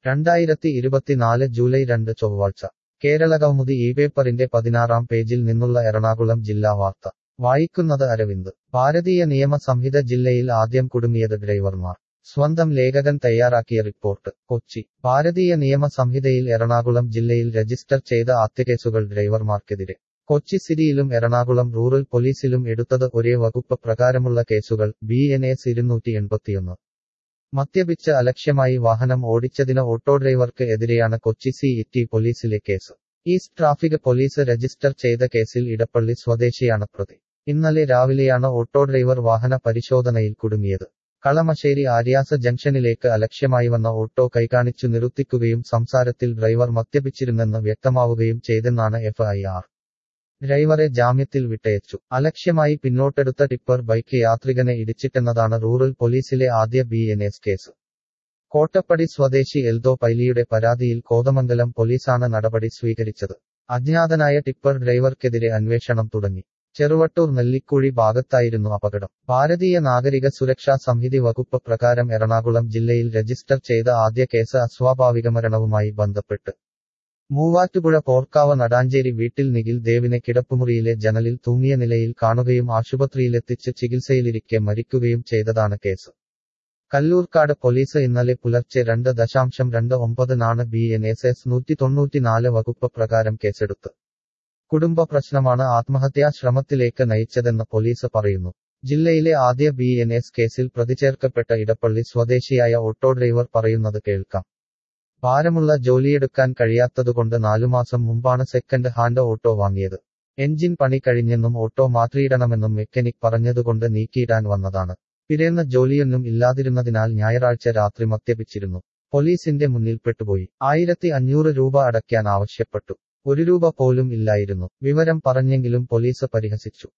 2024 July 2 ചൊവ്വാഴ്ച കേരളകൗമുദി ഈ പേപ്പറിന്റെ 16-ാം പേജിൽ നിന്നുള്ള എറണാകുളം ജില്ലാ വാർത്ത വായിക്കുന്നത് അരവിന്ദ്. ഭാരതീയ നിയമ സംഹിത ജില്ലയിൽ ആദ്യം കുടുങ്ങിയത് ഡ്രൈവർമാർ. സ്വന്തം ലേഖകൻ തയ്യാറാക്കിയ റിപ്പോർട്ട്. കൊച്ചി. ഭാരതീയ നിയമ സംഹിതയിൽ എറണാകുളം ജില്ലയിൽ രജിസ്റ്റർ ചെയ്ത ആദ്യകേസുകൾ ഡ്രൈവർമാർക്കെതിരെ. കൊച്ചി സിറ്റിയിലും എറണാകുളം റൂറൽ പോലീസിലും എടുത്തത് ഒരേ വകുപ്പ് പ്രകാരമുള്ള കേസുകൾ. BNS 281. മദ്യപിച്ച് അലക്ഷ്യമായി വാഹനം ഓടിച്ചതിന് ഓട്ടോഡ്രൈവർക്ക് എതിരെയാണ് കൊച്ചി CET പോലീസിലെ case. East traffic police register ചെയ്ത കേസിൽ ഇടപ്പള്ളി സ്വദേശിയാണ് പ്രതി. ഇന്നലെ രാവിലെയാണ് ഓട്ടോഡ്രൈവർ വാഹന പരിശോധനയിൽ കുടുങ്ങിയത്. കളമശ്ശേരി ആര്യാസ് ജംഗ്ഷനിലേക്ക് അലക്ഷ്യമായി വന്ന ഓട്ടോ കൈകാണിച്ചു നിർത്തിക്കുകയും സംസാരത്തിൽ ഡ്രൈവർ മദ്യപിച്ചിരുന്നെന്ന് വ്യക്തമാവുകയും ചെയ്തെന്നാണ് FIR. ഡ്രൈവറെ ജാമ്യത്തിൽ വിട്ടയച്ചു. അലക്ഷ്യമായി പിന്നോട്ടെടുത്ത ടിപ്പർ ബൈക്ക് യാത്രികനെ ഇടിച്ചിട്ടെന്നതാണ് റൂറൽ പോലീസിലെ ആദ്യ BNS കേസ്. കോട്ടപ്പടി സ്വദേശി എൽദോ പൈലിയുടെ പരാതിയിൽ കോതമംഗലം പോലീസാണ് നടപടി സ്വീകരിച്ചത്. അജ്ഞാതനായ ടിപ്പർ ഡ്രൈവർക്കെതിരെ അന്വേഷണം തുടങ്ങി. ചെറുവട്ടൂർ നെല്ലിക്കുഴി ഭാഗത്തായിരുന്നു അപകടം. ഭാരതീയ നാഗരിക സുരക്ഷാ സംഹിത വകുപ്പ് പ്രകാരം എറണാകുളം ജില്ലയിൽ രജിസ്റ്റർ ചെയ്ത ആദ്യ കേസ് അസ്വാഭാവിക മരണവുമായി ബന്ധപ്പെട്ട്. മൂവാറ്റുപുഴ പോർക്കാവ് നടാഞ്ചേരി വീട്ടിൽ നിഖിൽ ദേവിനെ കിടപ്പുമുറിയിലെ ജനലിൽ തൂങ്ങിയ നിലയിൽ കാണുകയും ആശുപത്രിയിലെത്തിച്ച് ചികിത്സയിലിരിക്കെ മരിക്കുകയും ചെയ്തതാണ് കേസ്. കല്ലൂർക്കാട് പോലീസ് ഇന്നലെ പുലർച്ചെ 2:29-നാണ് BNS 194 വകുപ്പ് പ്രകാരം കേസെടുത്ത്. കുടുംബ പ്രശ്നമാണ് ആത്മഹത്യാ ശ്രമത്തിലേക്ക് നയിച്ചതെന്ന് പോലീസ് പറയുന്നു. ജില്ലയിലെ ആദ്യ BNS കേസിൽ പ്രതിചേർക്കപ്പെട്ട ഇടപ്പള്ളി സ്വദേശിയായ ഓട്ടോ ഡ്രൈവർ പറയുന്നത് കേൾക്കാം. ഭാരമുള്ള ജോലിയെടുക്കാൻ കഴിയാത്തതുകൊണ്ട് 4 മാസം മുമ്പാണ് സെക്കൻഡ് ഹാൻഡ് ഓട്ടോ വാങ്ങിയത്. എൻജിൻ പണി കഴിഞ്ഞെന്നും ഓട്ടോ മാറ്റിയിടണമെന്നും മെക്കാനിക് പറഞ്ഞതുകൊണ്ട് നീക്കിയിടാൻ വന്നതാണ്. പിറേന്ന് ജോലിയൊന്നും ഇല്ലാതിരുന്നതിനാൽ ഞായറാഴ്ച രാത്രി മദ്യപിച്ചിരുന്നു. പോലീസിന്റെ മുന്നിൽ പെട്ടുപോയി. 1500 രൂപ അടയ്ക്കാൻ ആവശ്യപ്പെട്ടു. 1 രൂപ പോലും ഇല്ലായിരുന്നു. വിവരം പറഞ്ഞെങ്കിലും പോലീസ് പരിഹസിച്ചു.